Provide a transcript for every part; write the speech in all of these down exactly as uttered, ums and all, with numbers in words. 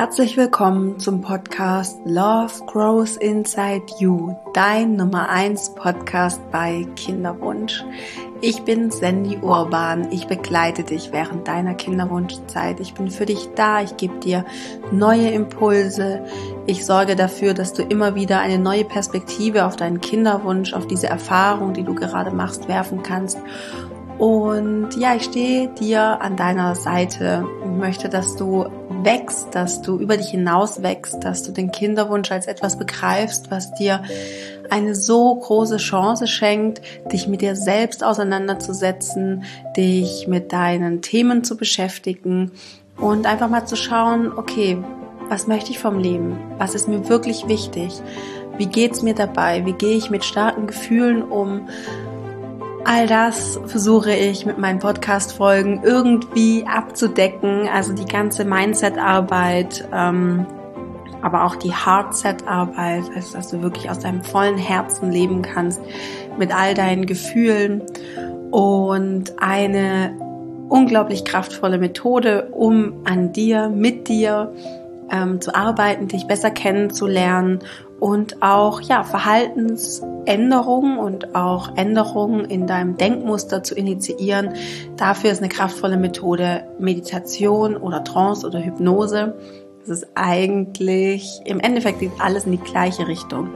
Herzlich willkommen zum Podcast Love Grows Inside You, dein Nummer eins Podcast bei Kinderwunsch. Ich bin Sandy Urban, ich begleite dich während deiner Kinderwunschzeit. Ich bin für dich da, ich gebe dir neue Impulse. Ich sorge dafür, dass du immer wieder eine neue Perspektive auf deinen Kinderwunsch, auf diese Erfahrung, die du gerade machst, werfen kannst. Und ja, ich stehe dir an deiner Seite und möchte, dass du wächst, dass du über dich hinaus wächst, dass du den Kinderwunsch als etwas begreifst, was dir eine so große Chance schenkt, dich mit dir selbst auseinanderzusetzen, dich mit deinen Themen zu beschäftigen und einfach mal zu schauen, okay, was möchte ich vom Leben? Was ist mir wirklich wichtig? Wie geht's mir dabei? Wie gehe ich mit starken Gefühlen um? All das versuche ich mit meinen Podcast-Folgen irgendwie abzudecken, also die ganze Mindset-Arbeit, ähm, aber auch die Heartset-Arbeit, also dass du wirklich aus deinem vollen Herzen leben kannst mit all deinen Gefühlen und eine unglaublich kraftvolle Methode, um an dir, mit dir ähm, zu arbeiten, dich besser kennenzulernen und auch ja Verhaltensänderungen und auch Änderungen in deinem Denkmuster zu initiieren. Dafür ist eine kraftvolle Methode Meditation oder Trance oder Hypnose. Das ist eigentlich, im Endeffekt geht alles in die gleiche Richtung.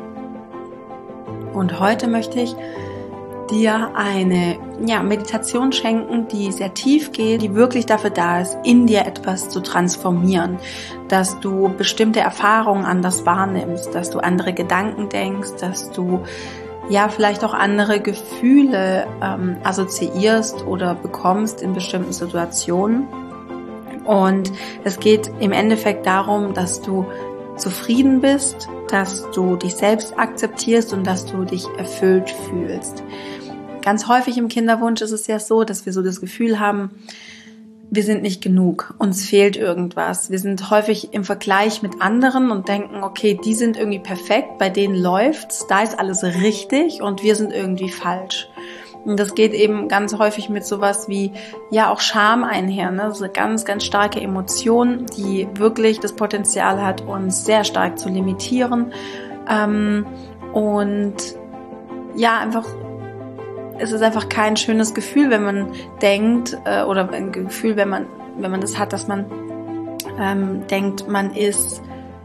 Und heute möchte ich dir eine ja, Meditation schenken, die sehr tief geht, die wirklich dafür da ist, in dir etwas zu transformieren, dass du bestimmte Erfahrungen anders wahrnimmst, dass du andere Gedanken denkst, dass du ja vielleicht auch andere Gefühle ähm, assoziierst oder bekommst in bestimmten Situationen. Und es geht im Endeffekt darum, dass du zufrieden bist, dass du dich selbst akzeptierst und dass du dich erfüllt fühlst. Ganz häufig im Kinderwunsch ist es ja so, dass wir so das Gefühl haben, wir sind nicht genug, uns fehlt irgendwas. Wir sind häufig im Vergleich mit anderen und denken, okay, die sind irgendwie perfekt, bei denen läuft's, da ist alles richtig und wir sind irgendwie falsch. Und das geht eben ganz häufig mit sowas wie, ja, auch Scham einher, ne? So eine ganz, ganz starke Emotion, die wirklich das Potenzial hat, uns sehr stark zu limitieren. Ähm, und ja, einfach, es ist einfach kein schönes Gefühl, wenn man denkt, äh, oder ein Gefühl, wenn man, wenn man das hat, dass man ähm, denkt, man ist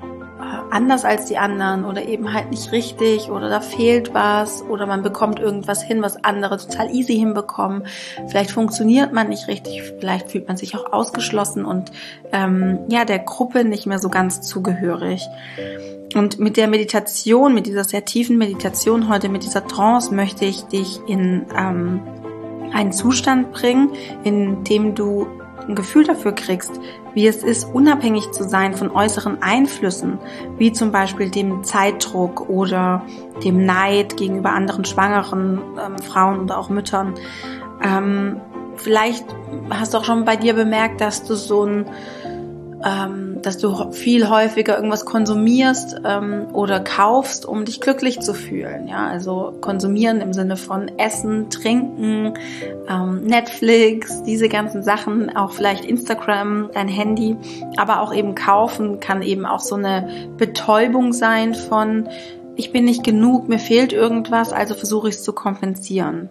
anders als die anderen oder eben halt nicht richtig oder da fehlt was oder man bekommt irgendwas hin, was andere total easy hinbekommen. Vielleicht funktioniert man nicht richtig, vielleicht fühlt man sich auch ausgeschlossen und ähm, ja, der Gruppe nicht mehr so ganz zugehörig. Und mit der Meditation, mit dieser sehr tiefen Meditation heute, mit dieser Trance, möchte ich dich in ähm, einen Zustand bringen, in dem du ein Gefühl dafür kriegst, wie es ist, unabhängig zu sein von äußeren Einflüssen, wie zum Beispiel dem Zeitdruck oder dem Neid gegenüber anderen schwangeren ähm, Frauen oder auch Müttern. Ähm, vielleicht hast du auch schon bei dir bemerkt, dass du so ein Ähm, dass du viel häufiger irgendwas konsumierst ähm, oder kaufst, um dich glücklich zu fühlen. Ja, also konsumieren im Sinne von Essen, Trinken, ähm, Netflix, diese ganzen Sachen, auch vielleicht Instagram, dein Handy, aber auch eben kaufen kann eben auch so eine Betäubung sein von, ich bin nicht genug, mir fehlt irgendwas, also versuche ich es zu kompensieren.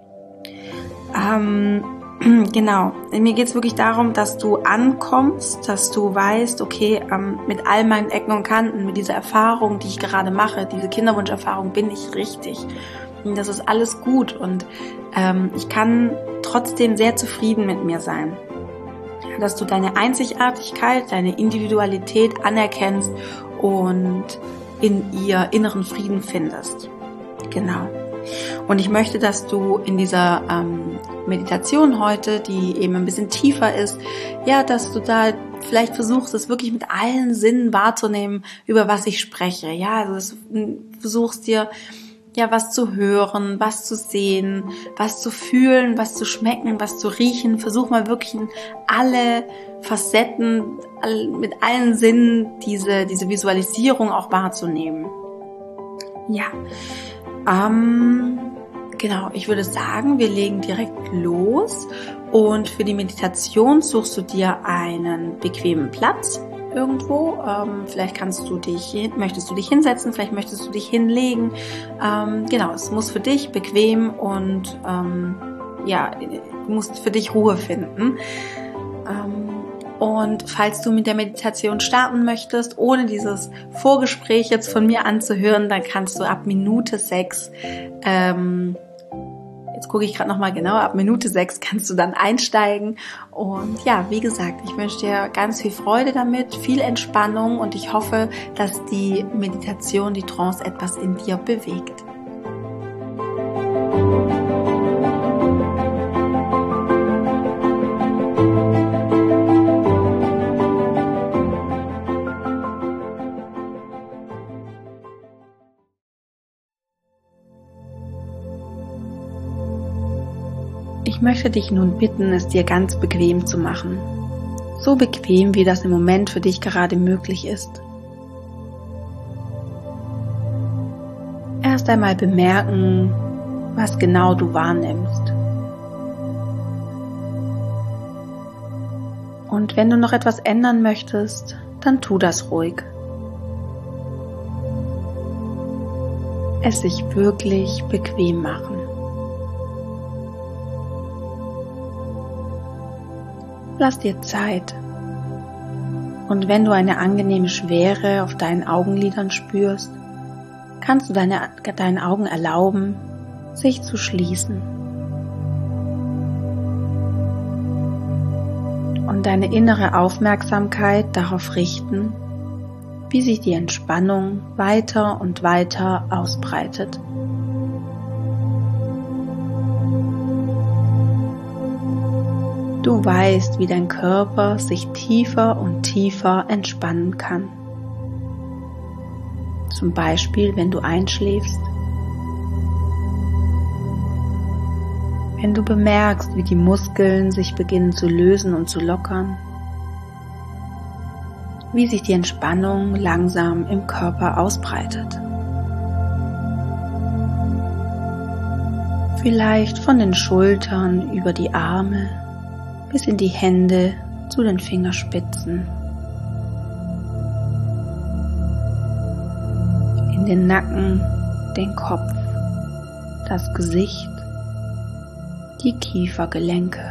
Ähm, Genau, mir geht's wirklich darum, dass du ankommst, dass du weißt, okay, ähm, mit all meinen Ecken und Kanten, mit dieser Erfahrung, die ich gerade mache, diese Kinderwunscherfahrung, bin ich richtig. Und das ist alles gut und ähm, ich kann trotzdem sehr zufrieden mit mir sein. Dass du deine Einzigartigkeit, deine Individualität anerkennst und in ihr inneren Frieden findest. Genau. Und ich möchte, dass du in dieser ähm, Meditation heute, die eben ein bisschen tiefer ist, ja, dass du da vielleicht versuchst, es wirklich mit allen Sinnen wahrzunehmen, über was ich spreche. Ja, also dass du versuchst dir ja was zu hören, was zu sehen, was zu fühlen, was zu schmecken, was zu riechen. Versuch mal wirklich in alle Facetten, mit allen Sinnen diese diese Visualisierung auch wahrzunehmen. Ja. Ähm, genau, ich würde sagen, wir legen direkt los und für die Meditation suchst du dir einen bequemen Platz irgendwo. Ähm, vielleicht kannst du dich, möchtest du dich hinsetzen, vielleicht möchtest du dich hinlegen. Ähm, genau, es muss für dich bequem und ähm, ja, du musst für dich Ruhe finden. Ähm, und falls du mit der Meditation starten möchtest, ohne dieses Vorgespräch jetzt von mir anzuhören, dann kannst du ab Minute sechs ähm, Jetzt gucke ich gerade nochmal genau, ab Minute sechs kannst du dann einsteigen. Und ja, wie gesagt, ich wünsche dir ganz viel Freude damit, viel Entspannung und ich hoffe, dass die Meditation, die Trance etwas in dir bewegt. Ich möchte dich nun bitten, es dir ganz bequem zu machen. So bequem, wie das im Moment für dich gerade möglich ist. Erst einmal bemerken, was genau du wahrnimmst. Und wenn du noch etwas ändern möchtest, dann tu das ruhig. Es sich wirklich bequem machen. Lass dir Zeit. Und wenn du eine angenehme Schwere auf deinen Augenlidern spürst, kannst du deine, deinen Augen erlauben, sich zu schließen. Und deine innere Aufmerksamkeit darauf richten, wie sich die Entspannung weiter und weiter ausbreitet. Du weißt, wie dein Körper sich tiefer und tiefer entspannen kann. Zum Beispiel, wenn du einschläfst. Wenn du bemerkst, wie die Muskeln sich beginnen zu lösen und zu lockern. Wie sich die Entspannung langsam im Körper ausbreitet. Vielleicht von den Schultern über die Arme bis in die Hände zu den Fingerspitzen, in den Nacken, den Kopf, das Gesicht, die Kiefergelenke.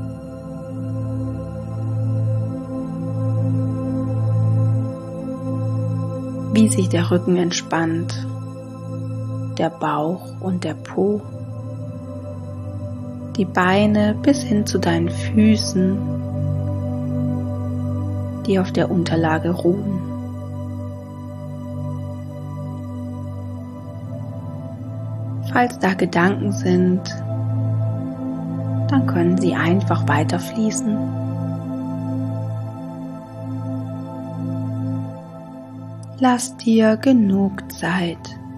Wie sich der Rücken entspannt, der Bauch und der Po, die Beine bis hin zu deinen Füßen, die auf der Unterlage ruhen. Falls da Gedanken sind, dann können sie einfach weiterfließen. Lass dir genug Zeit.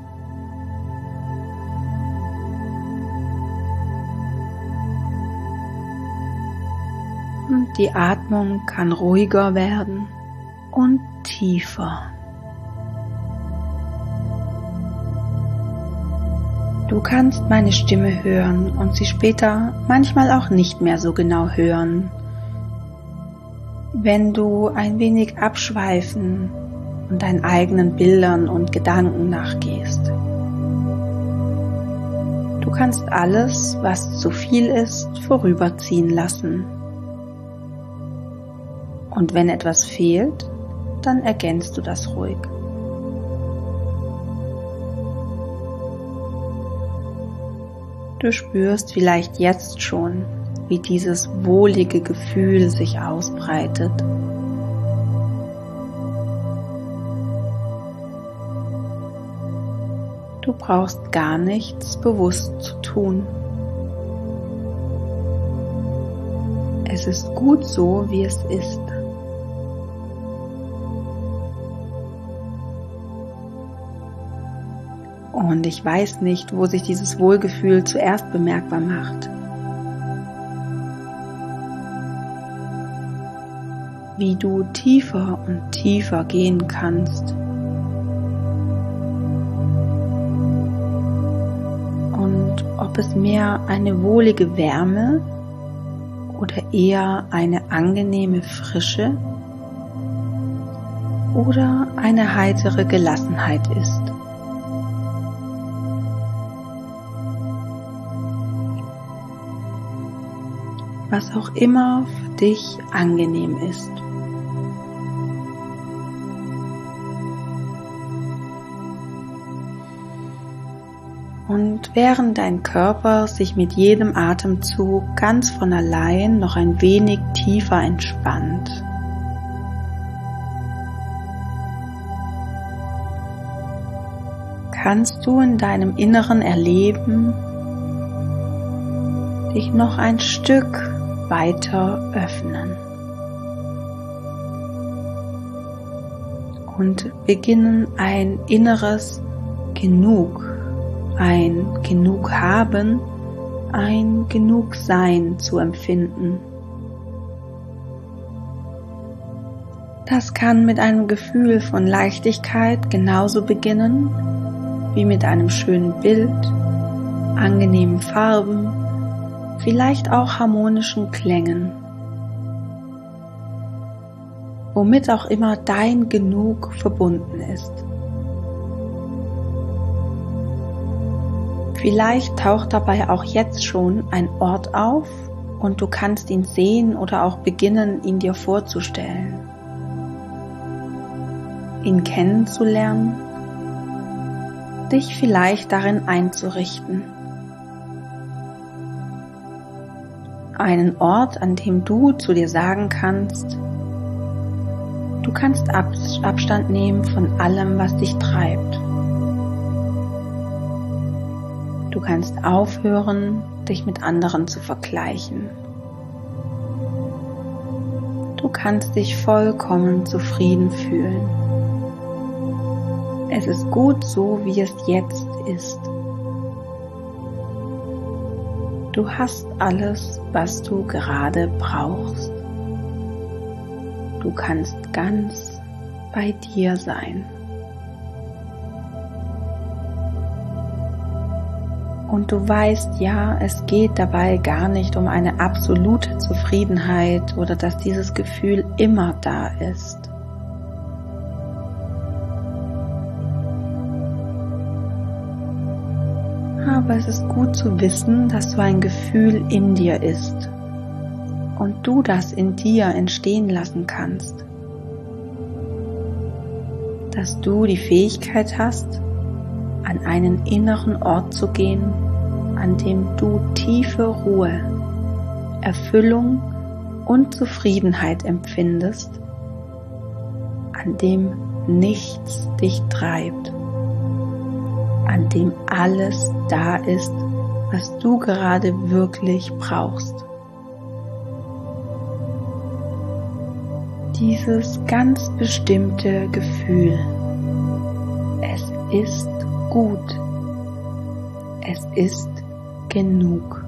Und die Atmung kann ruhiger werden und tiefer. Du kannst meine Stimme hören und sie später manchmal auch nicht mehr so genau hören, wenn du ein wenig abschweifen und deinen eigenen Bildern und Gedanken nachgehst. Du kannst alles, was zu viel ist, vorüberziehen lassen. Und wenn etwas fehlt, dann ergänzt du das ruhig. Du spürst vielleicht jetzt schon, wie dieses wohlige Gefühl sich ausbreitet. Du brauchst gar nichts bewusst zu tun. Es ist gut so, wie es ist. Und ich weiß nicht, wo sich dieses Wohlgefühl zuerst bemerkbar macht. Wie du tiefer und tiefer gehen kannst. Und ob es mehr eine wohlige Wärme oder eher eine angenehme Frische oder eine heitere Gelassenheit ist. Was auch immer für dich angenehm ist. Und während dein Körper sich mit jedem Atemzug ganz von allein noch ein wenig tiefer entspannt, kannst du in deinem Inneren erleben, dich noch ein Stück weiter öffnen und beginnen ein inneres Genug, ein Genug haben, ein Genug sein zu empfinden. Das kann mit einem Gefühl von Leichtigkeit genauso beginnen wie mit einem schönen Bild, angenehmen Farben, vielleicht auch harmonischen Klängen. Womit auch immer dein Genug verbunden ist. Vielleicht taucht dabei auch jetzt schon ein Ort auf und du kannst ihn sehen oder auch beginnen, ihn dir vorzustellen. Ihn kennenzulernen, dich vielleicht darin einzurichten. Einen Ort, an dem du zu dir sagen kannst, du kannst Abstand nehmen von allem, was dich treibt. Du kannst aufhören, dich mit anderen zu vergleichen. Du kannst dich vollkommen zufrieden fühlen. Es ist gut so, wie es jetzt ist. Du hast alles, was du gerade brauchst. Du kannst ganz bei dir sein. Und du weißt ja, es geht dabei gar nicht um eine absolute Zufriedenheit oder dass dieses Gefühl immer da ist. Aber es ist gut zu wissen, dass so ein Gefühl in dir ist und du das in dir entstehen lassen kannst. Dass du die Fähigkeit hast, an einen inneren Ort zu gehen, an dem du tiefe Ruhe, Erfüllung und Zufriedenheit empfindest, an dem nichts dich treibt, an dem alles da ist, was du gerade wirklich brauchst. Dieses ganz bestimmte Gefühl, es ist gut, es ist genug.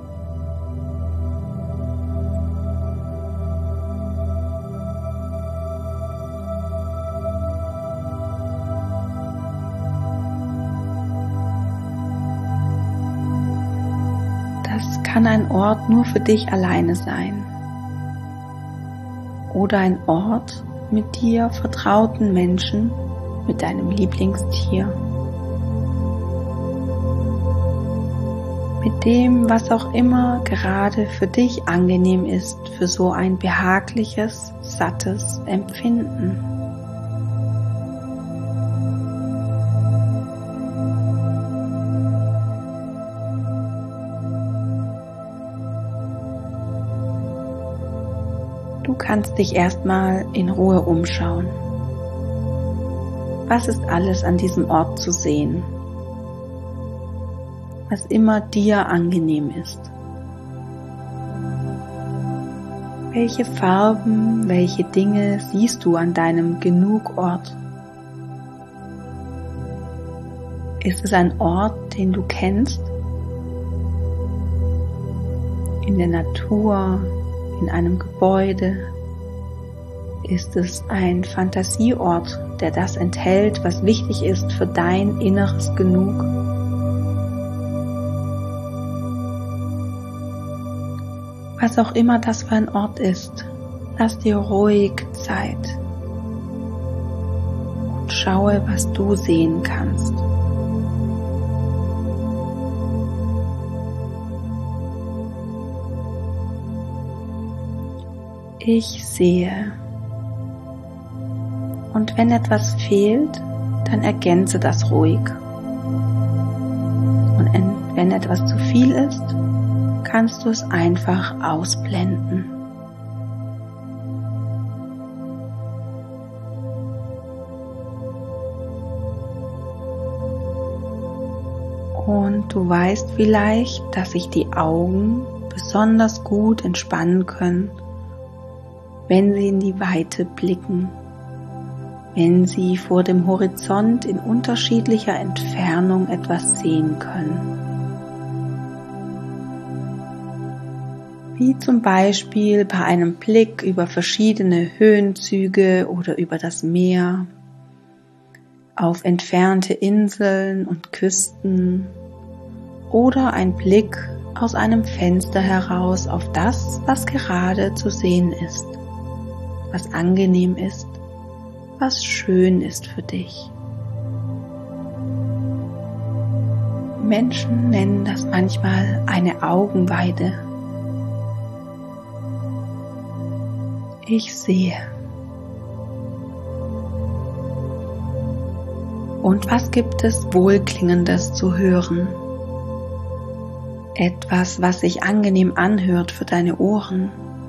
Das kann ein Ort nur für dich alleine sein oder ein Ort mit dir vertrauten Menschen, mit deinem Lieblingstier, mit dem, was auch immer gerade für dich angenehm ist, für so ein behagliches, sattes Empfinden. Du kannst dich erstmal in Ruhe umschauen. Was ist alles an diesem Ort zu sehen? Was immer dir angenehm ist. Welche Farben, welche Dinge siehst du an deinem Genugort? Ist es ein Ort, den du kennst? In der Natur, in einem Gebäude? Ist es ein Fantasieort, der das enthält, was wichtig ist für dein inneres Genug? Was auch immer das für ein Ort ist, lass dir ruhig Zeit. schaue, was du sehen kannst. Ich sehe. Und wenn etwas fehlt, dann ergänze das ruhig. Und wenn etwas zu viel ist, kannst du es einfach ausblenden. Und du weißt vielleicht, dass sich die Augen besonders gut entspannen können, wenn sie in die Weite blicken, wenn sie vor dem Horizont in unterschiedlicher Entfernung etwas sehen können. Wie zum Beispiel bei einem Blick über verschiedene Höhenzüge oder über das Meer, auf entfernte Inseln und Küsten oder ein Blick aus einem Fenster heraus auf das, was gerade zu sehen ist, was angenehm ist, was schön ist für dich. Menschen nennen das manchmal eine Augenweide. Ich sehe. Und was gibt es Wohlklingendes zu hören? Etwas, was sich angenehm anhört für deine Ohren.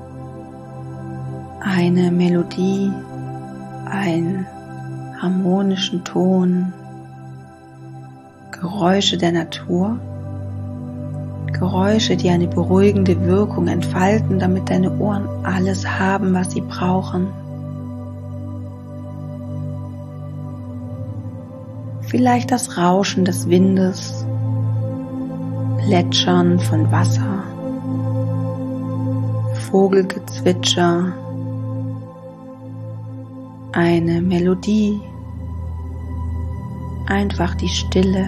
Eine Melodie, einen harmonischen Ton, Geräusche der Natur, Geräusche, die eine beruhigende Wirkung entfalten, damit deine Ohren alles haben, was sie brauchen. Vielleicht das Rauschen des Windes, Plätschern von Wasser, Vogelgezwitscher, eine Melodie, einfach die Stille.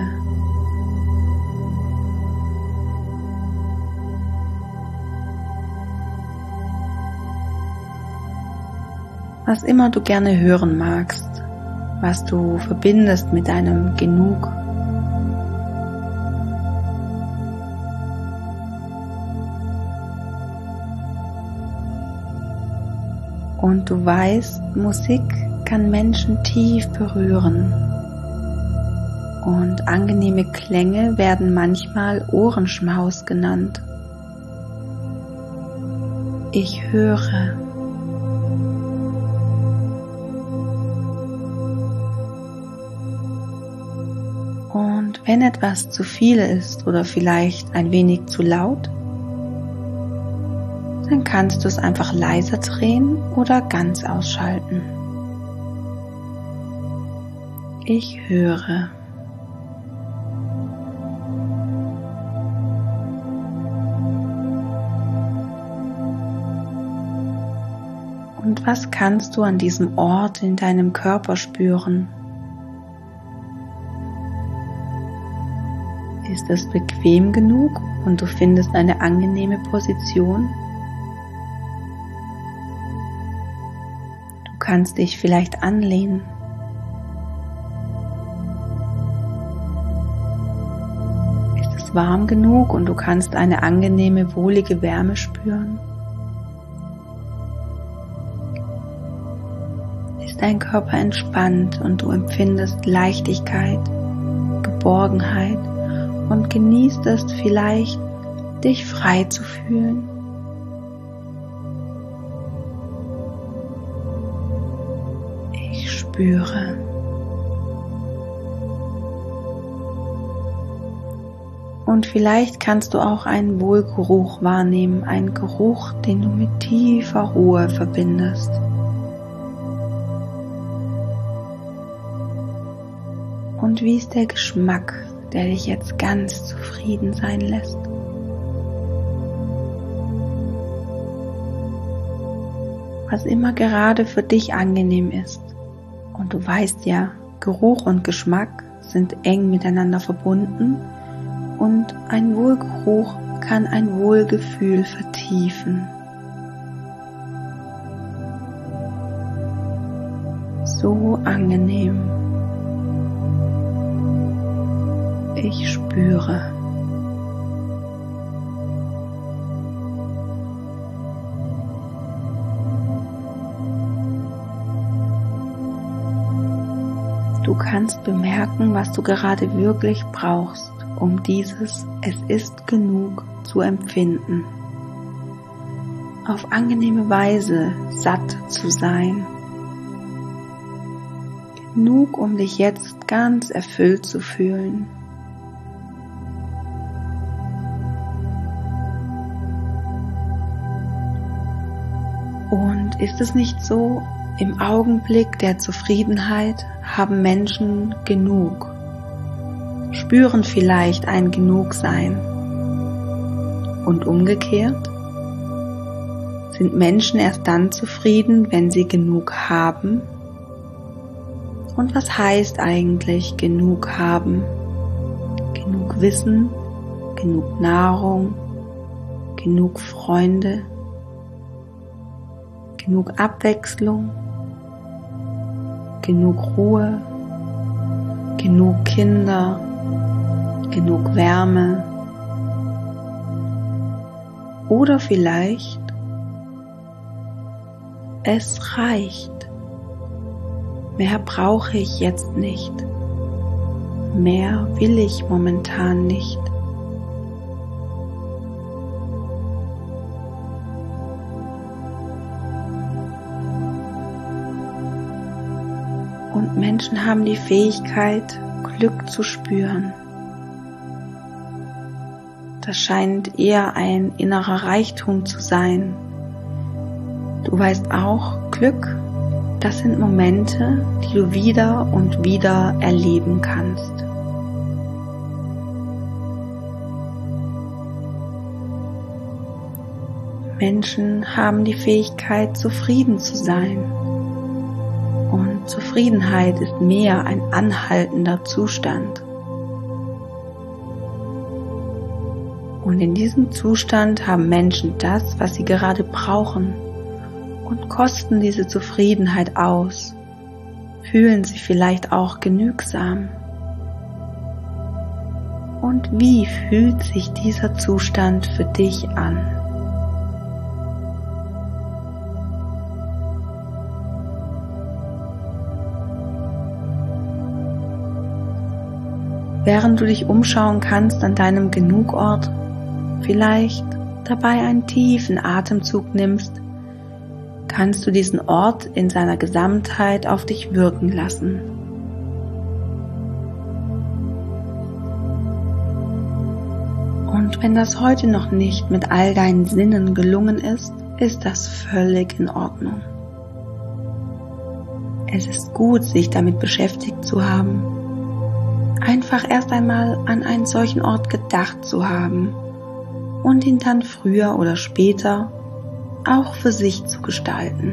Was immer du gerne hören magst, was du verbindest mit deinem Genug. Und du weißt, Musik kann Menschen tief berühren. Und angenehme Klänge werden manchmal Ohrenschmaus genannt. Ich höre. Und wenn etwas zu viel ist oder vielleicht ein wenig zu laut, dann kannst du es einfach leiser drehen oder ganz ausschalten. Ich höre. Und was kannst du an diesem Ort in deinem Körper spüren? Ist es bequem genug und du findest eine angenehme Position? Du kannst dich vielleicht anlehnen. Ist es warm genug und du kannst eine angenehme, wohlige Wärme spüren? Ist dein Körper entspannt und du empfindest Leichtigkeit, Geborgenheit und genießt es vielleicht, dich frei zu fühlen? Ich spüre. Und vielleicht kannst du auch einen Wohlgeruch wahrnehmen, einen Geruch, den du mit tiefer Ruhe verbindest. Und wie ist der Geschmack, der dich jetzt ganz zufrieden sein lässt? Was immer gerade für dich angenehm ist. Und du weißt ja, Geruch und Geschmack sind eng miteinander verbunden und ein Wohlgeruch kann ein Wohlgefühl vertiefen. So angenehm. Ich spüre. Du kannst bemerken, was du gerade wirklich brauchst, um dieses "Es ist genug" zu empfinden. Auf angenehme Weise satt zu sein. Genug, um dich jetzt ganz erfüllt zu fühlen. Und ist es nicht so, im Augenblick der Zufriedenheit haben Menschen genug, spüren vielleicht ein Genugsein. Und umgekehrt? Sind Menschen erst dann zufrieden, wenn sie genug haben? Und was heißt eigentlich genug haben? Genug Wissen, genug Nahrung, genug Freunde, genug Abwechslung, genug Ruhe, genug Kinder, genug Wärme oder vielleicht es reicht. Mehr brauche ich jetzt nicht. Mehr will ich momentan nicht. Und Menschen haben die Fähigkeit, Glück zu spüren. Das scheint eher ein innerer Reichtum zu sein. Du weißt auch, Glück, das sind Momente, die du wieder und wieder erleben kannst. Menschen haben die Fähigkeit, zufrieden zu sein. Und Zufriedenheit ist mehr ein anhaltender Zustand. Und in diesem Zustand haben Menschen das, was sie gerade brauchen, und kosten diese Zufriedenheit aus, fühlen sich vielleicht auch genügsam. Und wie fühlt sich dieser Zustand für dich an? Während du dich umschauen kannst an deinem Genugort, vielleicht dabei einen tiefen Atemzug nimmst, kannst du diesen Ort in seiner Gesamtheit auf dich wirken lassen. Und wenn das heute noch nicht mit all deinen Sinnen gelungen ist, ist das völlig in Ordnung. Es ist gut, sich damit beschäftigt zu haben, einfach erst einmal an einen solchen Ort gedacht zu haben und ihn dann früher oder später auch für sich zu gestalten.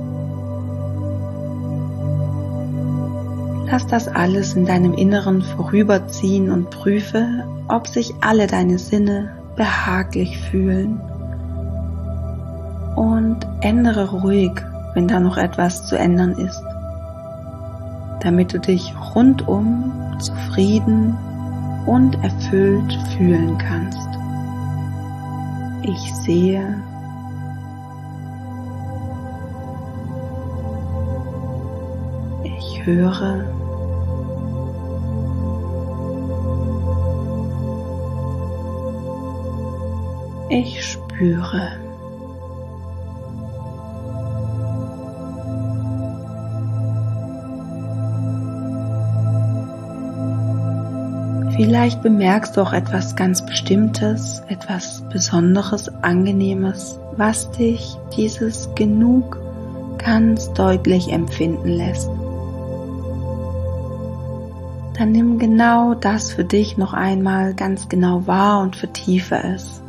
Lass das alles in deinem Inneren vorüberziehen und prüfe, ob sich alle deine Sinne behaglich fühlen. Und ändere ruhig, wenn da noch etwas zu ändern ist, damit du dich rundum zufrieden und erfüllt fühlen kannst. Ich sehe, ich höre, ich spüre. Vielleicht bemerkst du auch etwas ganz Bestimmtes, etwas Besonderes, Angenehmes, was dich dieses Genug ganz deutlich empfinden lässt. Dann nimm genau das für dich noch einmal ganz genau wahr und vertiefe es.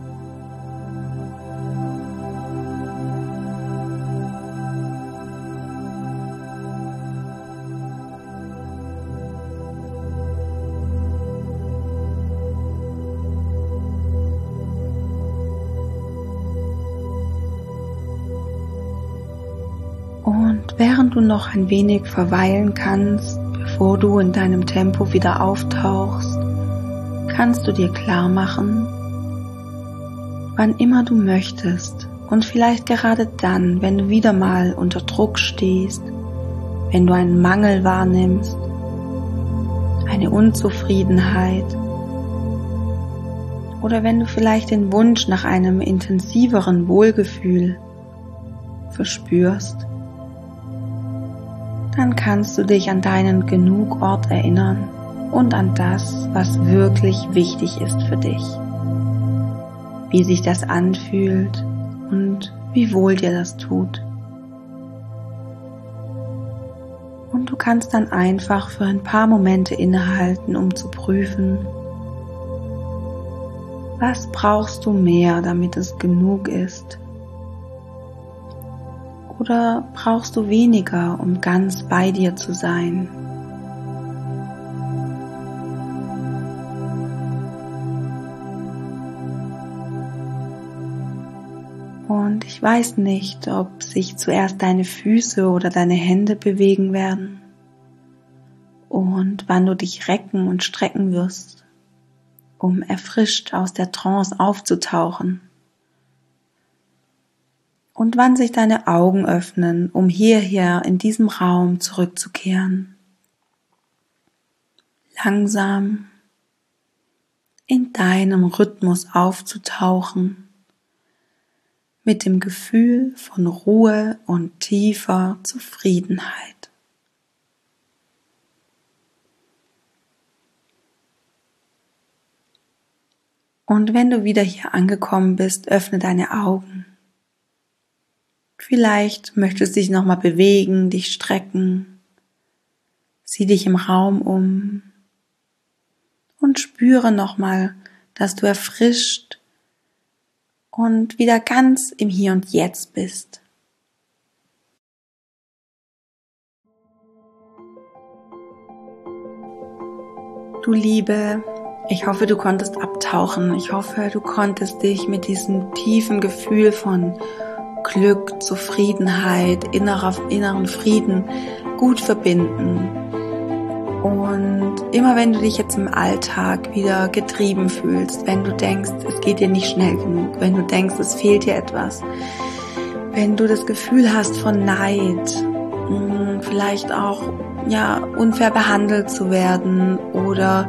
Und während du noch ein wenig verweilen kannst, bevor du in deinem Tempo wieder auftauchst, kannst du dir klar machen, wann immer du möchtest und vielleicht gerade dann, wenn du wieder mal unter Druck stehst, wenn du einen Mangel wahrnimmst, eine Unzufriedenheit oder wenn du vielleicht den Wunsch nach einem intensiveren Wohlgefühl verspürst, dann kannst du dich an deinen Genugort erinnern und an das, was wirklich wichtig ist für dich. Wie sich das anfühlt und wie wohl dir das tut. Und du kannst dann einfach für ein paar Momente innehalten, um zu prüfen, was brauchst du mehr, damit es genug ist? Oder brauchst du weniger, um ganz bei dir zu sein? Und ich weiß nicht, ob sich zuerst deine Füße oder deine Hände bewegen werden und wann du dich recken und strecken wirst, um erfrischt aus der Trance aufzutauchen. Und wann sich deine Augen öffnen, um hierher in diesem Raum zurückzukehren. Langsam in deinem Rhythmus aufzutauchen, mit dem Gefühl von Ruhe und tiefer Zufriedenheit. Und wenn du wieder hier angekommen bist, öffne deine Augen. Vielleicht möchtest du dich nochmal bewegen, dich strecken. Sieh dich im Raum um und spüre nochmal, dass du erfrischt und wieder ganz im Hier und Jetzt bist. Du Liebe, ich hoffe, du konntest abtauchen. Ich hoffe, du konntest dich mit diesem tiefen Gefühl von Glück, Zufriedenheit, innerer, inneren Frieden gut verbinden. Und immer wenn du dich jetzt im Alltag wieder getrieben fühlst, wenn du denkst, es geht dir nicht schnell genug, wenn du denkst, es fehlt dir etwas, wenn du das Gefühl hast von Neid, vielleicht auch ja unfair behandelt zu werden oder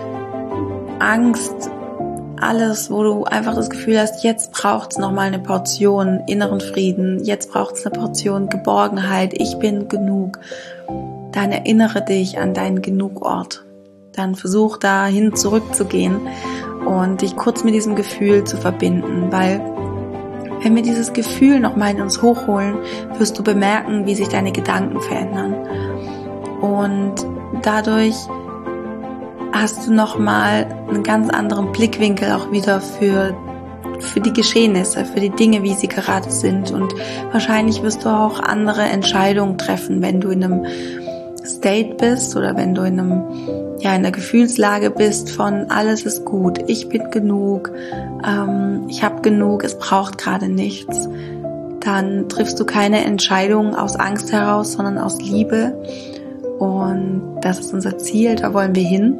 Angst, alles, wo du einfach das Gefühl hast, jetzt braucht es nochmal eine Portion inneren Frieden, jetzt braucht es eine Portion Geborgenheit, ich bin genug. Dann erinnere dich an deinen Genugort. Dann versuch dahin zurückzugehen und dich kurz mit diesem Gefühl zu verbinden, weil wenn wir dieses Gefühl nochmal in uns hochholen, wirst du bemerken, wie sich deine Gedanken verändern. Und dadurch hast du nochmal einen ganz anderen Blickwinkel auch wieder für, für die Geschehnisse, für die Dinge, wie sie gerade sind. Und wahrscheinlich wirst du auch andere Entscheidungen treffen, wenn du in einem State bist oder wenn du in einem, ja, in der Gefühlslage bist von alles ist gut, ich bin genug, ähm, ich habe genug, es braucht gerade nichts. Dann triffst du keine Entscheidung aus Angst heraus, sondern aus Liebe. Und das ist unser Ziel, da wollen wir hin.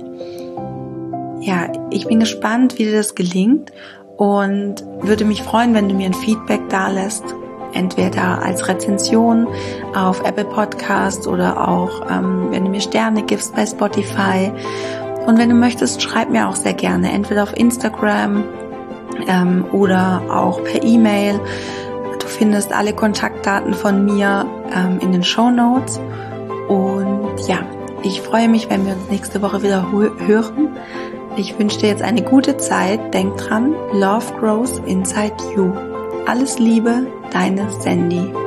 Ja, ich bin gespannt, wie dir das gelingt und würde mich freuen, wenn du mir ein Feedback dalässt, entweder als Rezension auf Apple Podcast oder auch, ähm, wenn du mir Sterne gibst bei Spotify. Und wenn du möchtest, schreib mir auch sehr gerne, entweder auf Instagram ähm, oder auch per E-Mail. Du findest alle Kontaktdaten von mir ähm, in den Shownotes. Und ja, ich freue mich, wenn wir uns nächste Woche wieder hören. Ich wünsche dir jetzt eine gute Zeit. Denk dran, Love grows inside you. Alles Liebe, deine Sandy.